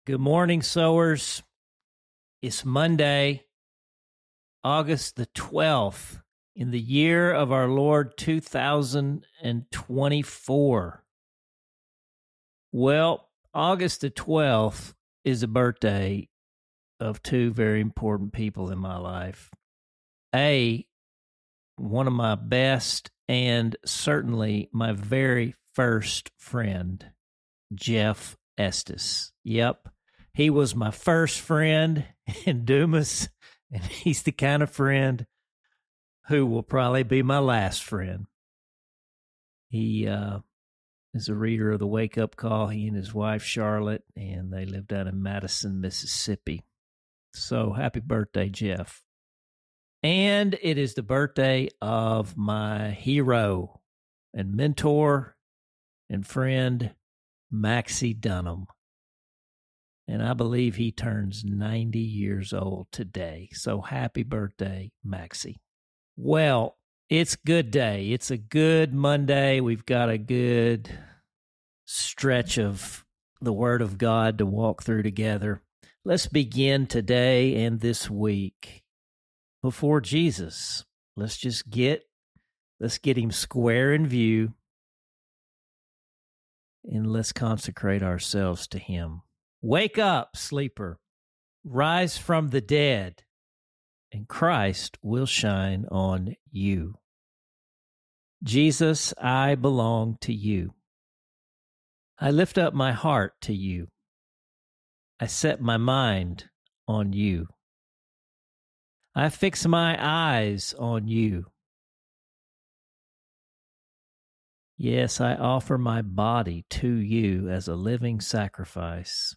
Good morning, sowers. It's Monday, August the 12th, in the year of our Lord 2024. Well, August the 12th is the birthday of two very important people in my life. One of my best and certainly my very first friend, Jeff Estes. Yep, he was my first friend in Dumas, and he's the kind of friend who will probably be my last friend. He is a reader of the Wake Up Call, he and his wife, Charlotte, and they live down in Madison, Mississippi. So happy birthday, Jeff. And it is the birthday of my hero and mentor and friend, Maxie Dunham. And I believe he turns 90 years old today. So happy birthday, Maxie. Well, it's good day. It's a good Monday. We've got a good stretch of the Word of God to walk through together. Let's begin today and this week before Jesus. Let's get him square in view. And let's consecrate ourselves to him. Wake up, sleeper. Rise from the dead, and Christ will shine on you. Jesus, I belong to you. I lift up my heart to you. I set my mind on you. I fix my eyes on you. Yes, I offer my body to you as a living sacrifice.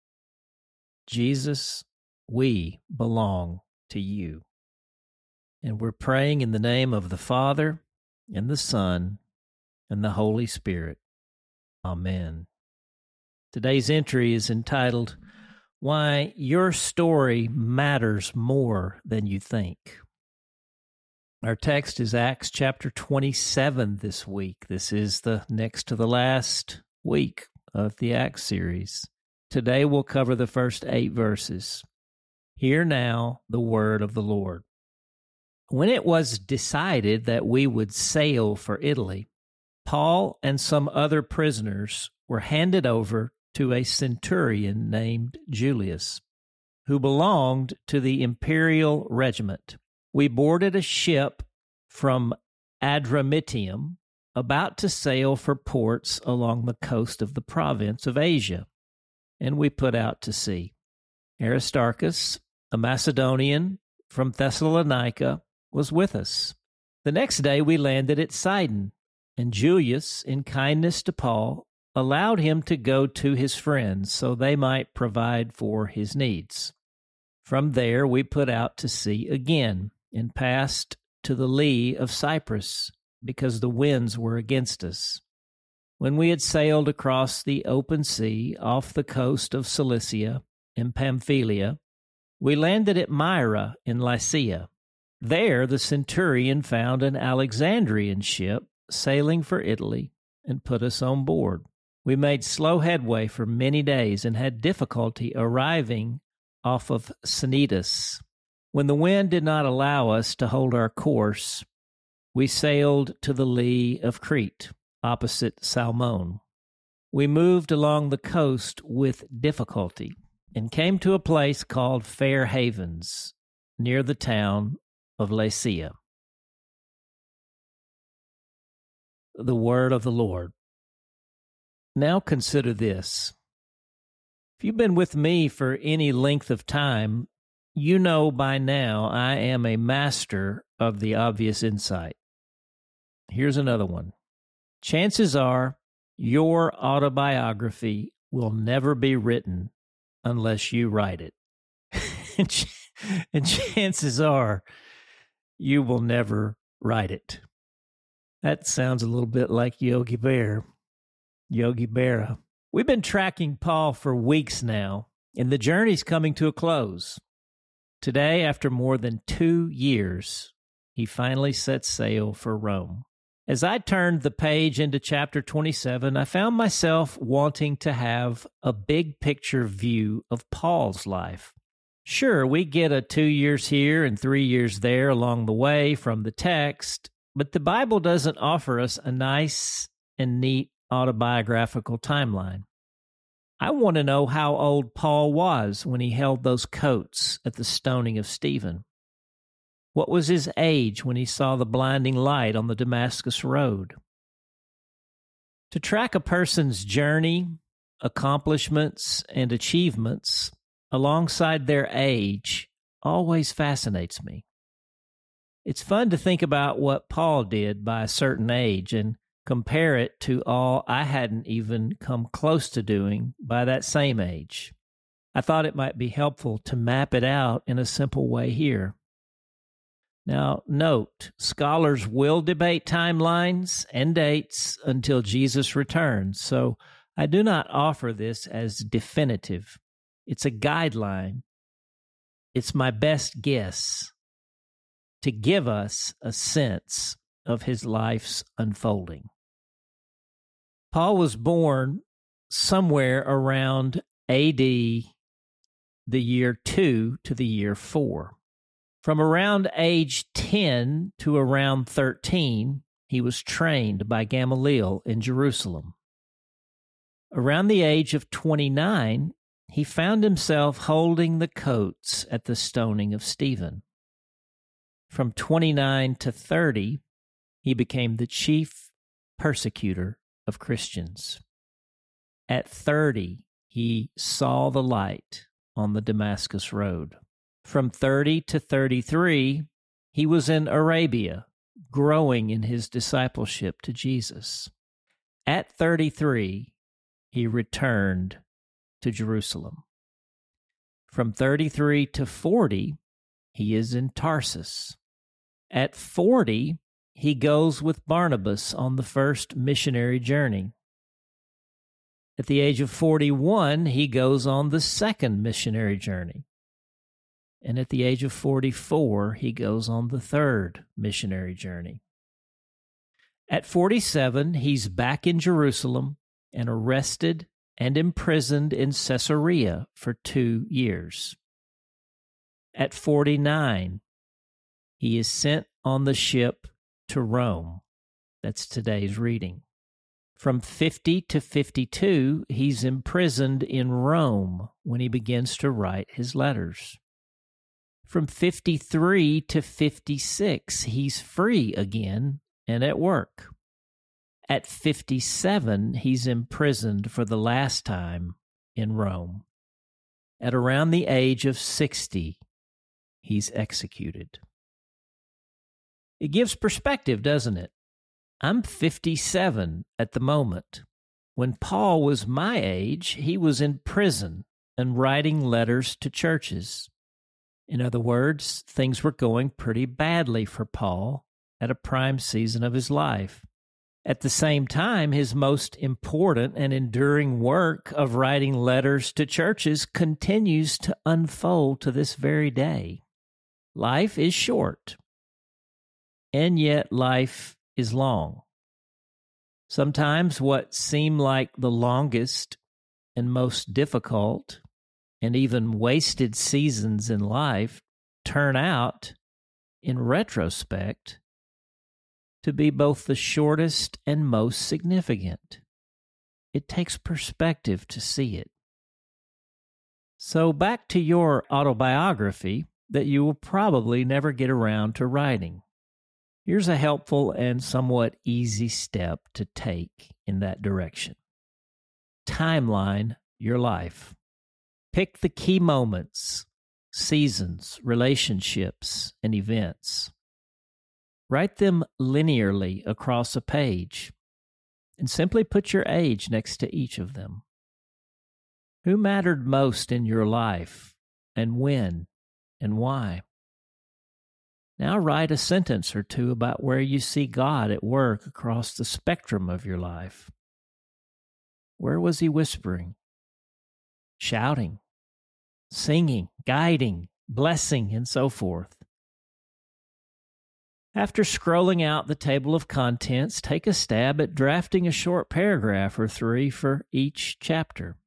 Jesus, we belong to you. And we're praying in the name of the Father, and the Son, and the Holy Spirit. Amen. Today's entry is entitled, Why Your Story Matters More Than You Think. Our text is Acts chapter 27 this week. This is the next to the last week of the Acts series. Today we'll cover the first 8 verses. Hear now the word of the Lord. When it was decided that we would sail for Italy, Paul and some other prisoners were handed over to a centurion named Julius, who belonged to the imperial regiment. We boarded a ship from Adramyttium, about to sail for ports along the coast of the province of Asia, and we put out to sea. Aristarchus, a Macedonian from Thessalonica, was with us. The next day we landed at Sidon, and Julius, in kindness to Paul, allowed him to go to his friends so they might provide for his needs. From there we put out to sea again, and passed to the lee of Cyprus, because the winds were against us. When we had sailed across the open sea off the coast of Cilicia and Pamphylia, we landed at Myra in Lycia. There the centurion found an Alexandrian ship sailing for Italy and put us on board. We made slow headway for many days and had difficulty arriving off of Cnidus. When the wind did not allow us to hold our course, we sailed to the lee of Crete, opposite Salmone. We moved along the coast with difficulty and came to a place called Fair Havens, near the town of Lasea. The word of the Lord. Now consider this. If you've been with me for any length of time, you know by now I am a master of the obvious insight. Here's another one. Chances are your autobiography will never be written unless you write it. And chances are you will never write it. That sounds a little bit like Yogi Berra. We've been tracking Paul for weeks now, and the journey's coming to a close. Today, after more than 2 years, he finally sets sail for Rome. As I turned the page into chapter 27, I found myself wanting to have a big picture view of Paul's life. Sure, we get a 2 years here and 3 years there along the way from the text, but the Bible doesn't offer us a nice and neat autobiographical timeline. I want to know how old Paul was when he held those coats at the stoning of Stephen. What was his age when he saw the blinding light on the Damascus Road? To track a person's journey, accomplishments, and achievements alongside their age always fascinates me. It's fun to think about what Paul did by a certain age and compare it to all I hadn't even come close to doing by that same age. I thought it might be helpful to map it out in a simple way here. Now, note, scholars will debate timelines and dates until Jesus returns, so I do not offer this as definitive. It's a guideline. It's my best guess to give us a sense of his life's unfolding. Paul was born somewhere around AD, the year 2 to the year 4. From around age 10 to around 13, he was trained by Gamaliel in Jerusalem. Around the age of 29, he found himself holding the coats at the stoning of Stephen. From 29 to 30, he became the chief persecutor of Christians. At 30, he saw the light on the Damascus Road. From 30 to 33, he was in Arabia, growing in his discipleship to Jesus. At 33, he returned to Jerusalem. From 33 to 40, he is in Tarsus. At 40, he goes with Barnabas on the first missionary journey. At the age of 41, he goes on the second missionary journey. And at the age of 44, he goes on the third missionary journey. At 47, he's back in Jerusalem and arrested and imprisoned in Caesarea for 2 years. At 49, he is sent on the ship to Rome. That's today's reading. From 50 to 52, he's imprisoned in Rome when he begins to write his letters. From 53 to 56, he's free again and at work. At 57, he's imprisoned for the last time in Rome. At around the age of 60, he's executed. It gives perspective, doesn't it? I'm 57 at the moment. When Paul was my age, he was in prison and writing letters to churches. In other words, things were going pretty badly for Paul at a prime season of his life. At the same time, his most important and enduring work of writing letters to churches continues to unfold to this very day. Life is short, and yet life is long. Sometimes what seem like the longest and most difficult and even wasted seasons in life turn out, in retrospect, to be both the shortest and most significant. It takes perspective to see it. So back to your autobiography that you will probably never get around to writing. Here's a helpful and somewhat easy step to take in that direction. Timeline your life. Pick the key moments, seasons, relationships, and events. Write them linearly across a page and simply put your age next to each of them. Who mattered most in your life and when and why? Now write a sentence or two about where you see God at work across the spectrum of your life. Where was he whispering, shouting, singing, guiding, blessing, and so forth? After scrolling out the table of contents, take a stab at drafting a short paragraph or 3 for each chapter.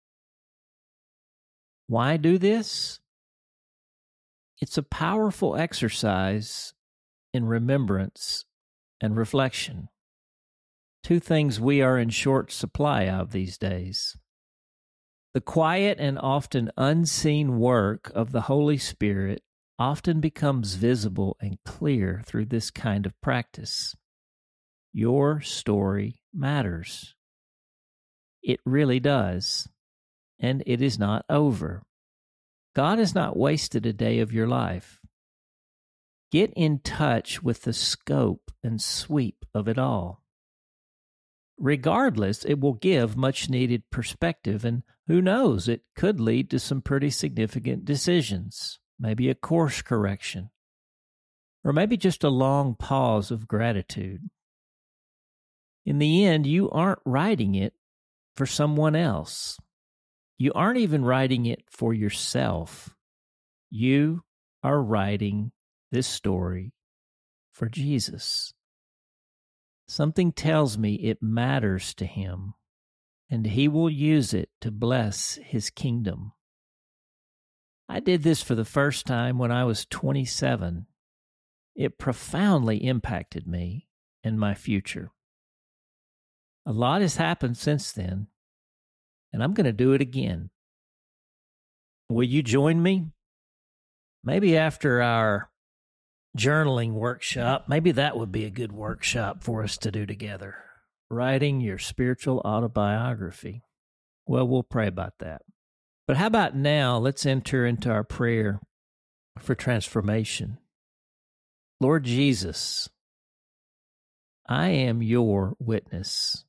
Why do this? It's a powerful exercise in remembrance and reflection. 2 things we are in short supply of these days. The quiet and often unseen work of the Holy Spirit often becomes visible and clear through this kind of practice. Your story matters. It really does. And it is not over. God has not wasted a day of your life. Get in touch with the scope and sweep of it all. Regardless, it will give much needed perspective, and who knows, it could lead to some pretty significant decisions, maybe a course correction, or maybe just a long pause of gratitude. In the end, you aren't writing it for someone else. You aren't even writing it for yourself. You are writing this story for Jesus. Something tells me it matters to him, and he will use it to bless his kingdom. I did this for the first time when I was 27. It profoundly impacted me and my future. A lot has happened since then, and I'm going to do it again. Will you join me? Maybe after our journaling workshop, maybe that would be a good workshop for us to do together. Writing your spiritual autobiography. Well, we'll pray about that. But how about now, let's enter into our prayer for transformation. Lord Jesus, I am your witness.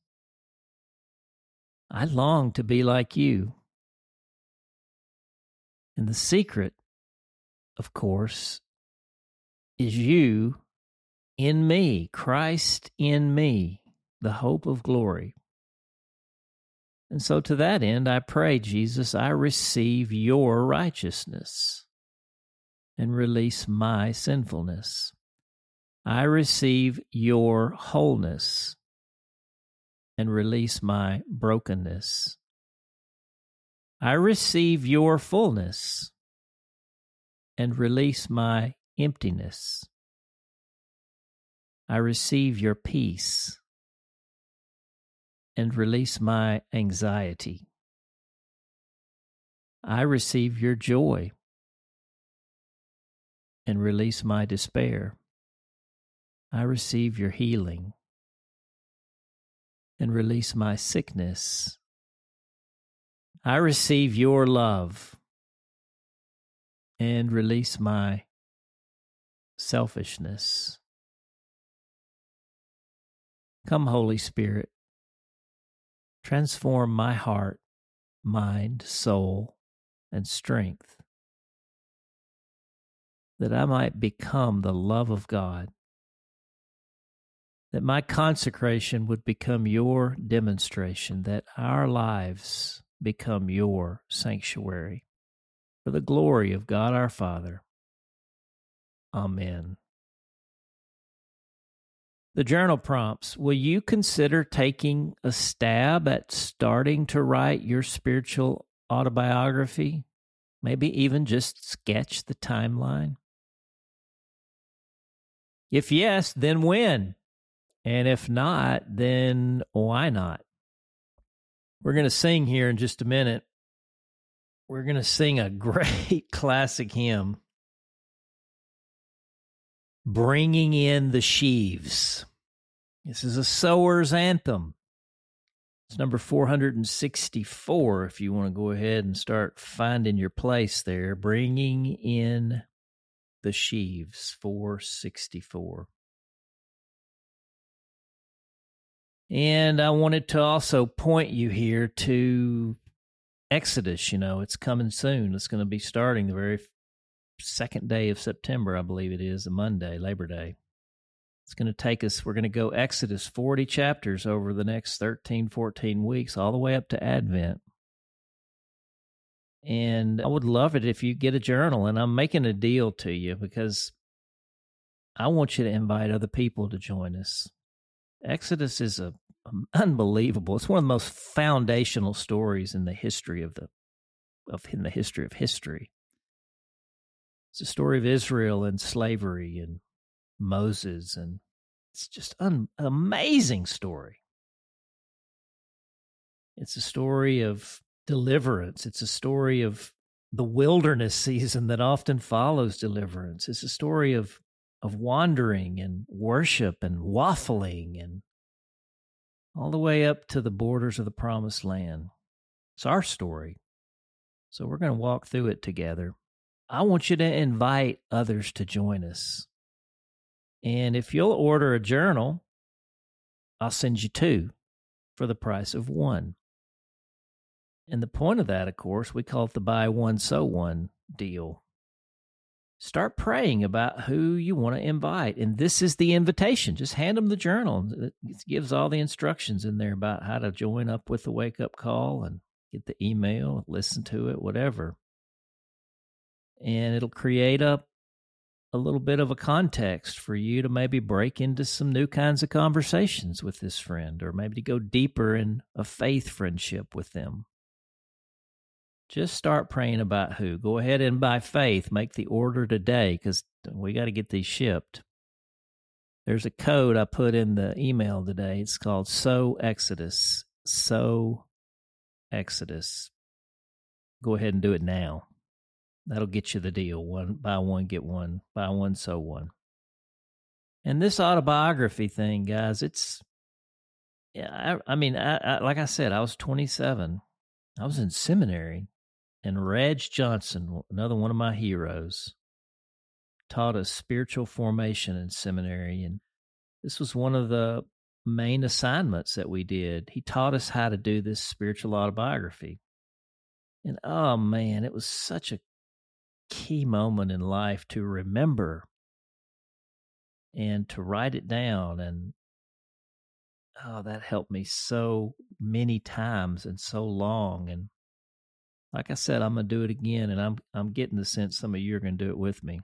I long to be like you. And the secret, of course, is you in me, Christ in me, the hope of glory. And so to that end, I pray, Jesus, I receive your righteousness and release my sinfulness. I receive your wholeness and release my brokenness. I receive your fullness and release my emptiness. I receive your peace and release my anxiety. I receive your joy and release my despair. I receive your healing and release my sickness. I receive your love and release my selfishness. Come, Holy Spirit, transform my heart, mind, soul, and strength, that I might become the love of God, that my consecration would become your demonstration, that our lives become your sanctuary, for the glory of God our Father. Amen. The journal prompts. Will you consider taking a stab at starting to write your spiritual autobiography? Maybe even just sketch the timeline? If yes, then when? And if not, then why not? We're going to sing here in just a minute. We're going to sing a great classic hymn, Bringing in the Sheaves. This is a sower's anthem. It's number 464 if you want to go ahead and start finding your place there. Bringing in the Sheaves, 464. And I wanted to also point you here to Exodus. You know, it's coming soon. It's going to be starting the very second day of September, I believe it is, a Monday, Labor Day. It's going to take us, we're going to go Exodus 40 chapters over the next 13, 14 weeks, all the way up to Advent. And I would love it if you get a journal, and I'm making a deal to you because I want you to invite other people to join us. Exodus is unbelievable. It's one of the most foundational stories in the history of history. It's a story of Israel and slavery and Moses, and it's just an amazing story. It's a story of deliverance. It's a story of the wilderness season that often follows deliverance. It's a story of wandering and worship and waffling and all the way up to the borders of the promised land. It's our story. So we're going to walk through it together. I want you to invite others to join us. And if you'll order a journal, I'll send you 2 for the price of 1. And the point of that, of course, we call it the buy one, sew one deal. Start praying about who you want to invite. And this is the invitation. Just hand them the journal. It gives all the instructions in there about how to join up with the wake-up call and get the email, listen to it, whatever. And it'll create a little bit of a context for you to maybe break into some new kinds of conversations with this friend, or maybe to go deeper in a faith friendship with them. Just start praying about who. Go ahead and by faith make the order today, because we got to get these shipped. There's a code I put in the email today. It's called Sow Exodus. Sow Exodus. Go ahead and do it now. That'll get you the deal. 1 buy 1 get 1. Buy 1 sew 1. And this autobiography thing, guys, it's, I mean, like I said, I was 27. I was in seminary. And Reg Johnson, another one of my heroes, taught us spiritual formation in seminary. And this was one of the main assignments that we did. He taught us how to do this spiritual autobiography. And oh man, it was such a key moment in life to remember and to write it down. And oh, that helped me so many times and so long. And like I said, I'm going to do it again, and I'm getting the sense some of you are going to do it with me.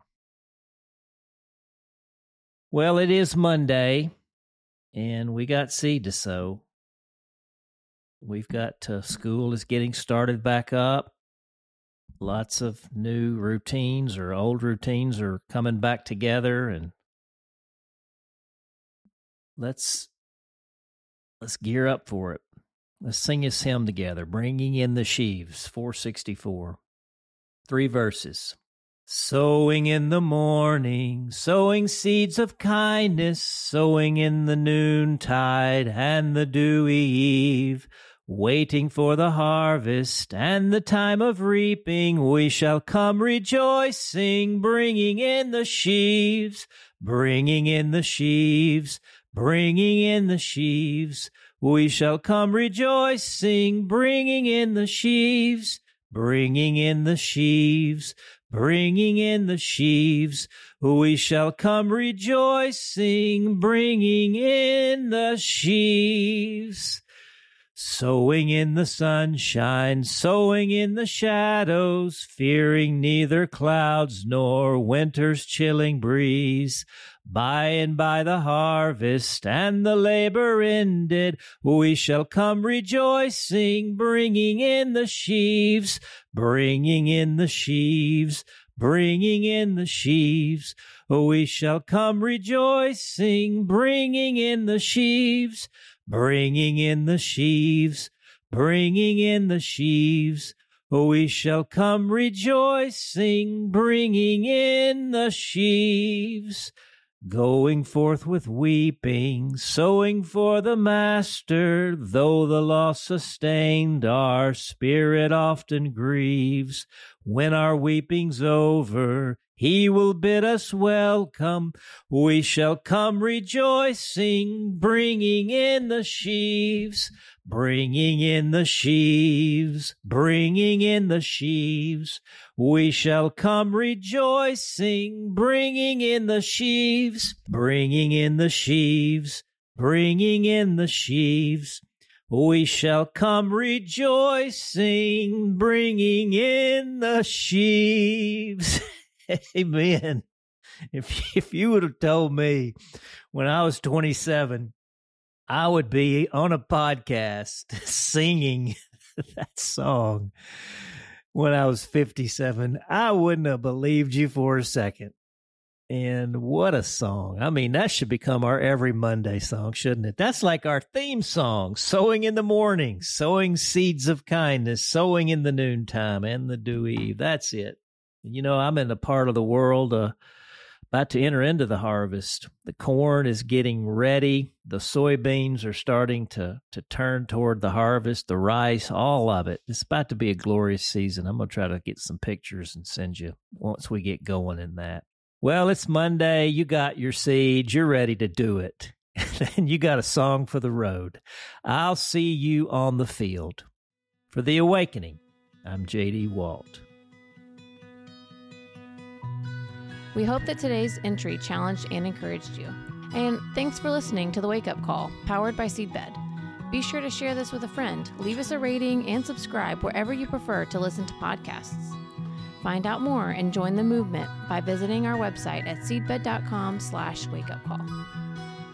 Well, it is Monday, and we got seed to sow. We've got school is getting started back up. Lots of new routines or old routines are coming back together, and let's gear up for it. Let's sing this hymn together, Bringing in the Sheaves, 464. 3 verses. Sowing in the morning, sowing seeds of kindness, sowing in the noontide and the dewy eve, waiting for the harvest and the time of reaping, we shall come rejoicing, bringing in the sheaves, bringing in the sheaves, bringing in the sheaves. We shall come rejoicing, bringing in the sheaves, bringing in the sheaves, bringing in the sheaves. We shall come rejoicing, bringing in the sheaves. Sowing in the sunshine, sowing in the shadows, fearing neither clouds nor winter's chilling breeze. By and by the harvest and the labor ended, we shall come rejoicing, bringing in the sheaves, bringing in the sheaves, bringing in the sheaves. We shall come rejoicing, bringing in the sheaves, bringing in the sheaves, bringing in the sheaves. We shall come rejoicing, bringing in the sheaves. Going forth with weeping, sowing for the Master, though the loss sustained, our spirit often grieves. When our weeping's over, He will bid us welcome. We shall come rejoicing, bringing in the sheaves, bringing in the sheaves, bringing in the sheaves. We shall come rejoicing, bringing in the sheaves, bringing in the sheaves, bringing in the sheaves. We shall come rejoicing, bringing in the sheaves. Amen. If you would have told me when I was 27, I would be on a podcast singing that song when I was 57, I wouldn't have believed you for a second. And what a song. I mean, that should become our every Monday song, shouldn't it? That's like our theme song, sowing in the morning, sowing seeds of kindness, sowing in the noontime and the dewy eve. That's it. You know, I'm in a part of the world about to enter into the harvest. The corn is getting ready. The soybeans are starting to turn toward the harvest, the rice, all of it. It's about to be a glorious season. I'm going to try to get some pictures and send you once we get going in that. Well, it's Monday. You got your seeds. You're ready to do it. And you got a song for the road. I'll see you on the field. For The Awakening, I'm J.D. Walt. We hope that today's entry challenged and encouraged you. And thanks for listening to The Wake Up Call, powered by Seedbed. Be sure to share this with a friend, leave us a rating, and subscribe wherever you prefer to listen to podcasts. Find out more and join the movement by visiting our website at seedbed.com/wakeupcall.